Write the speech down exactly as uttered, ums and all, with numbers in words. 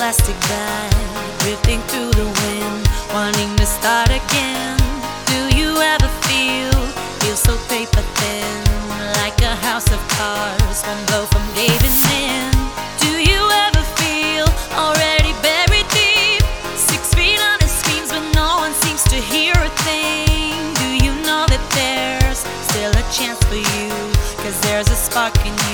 plastic bag, drifting through the wind, wanting to start again. Do you ever feel, feel so paper thin, like a house of cards, one blow from caving in? Do you ever feel already buried deep, six feet under screams but no one seems to hear a thing? Do you know that there's still a chance for you, 'cause there's a spark in you?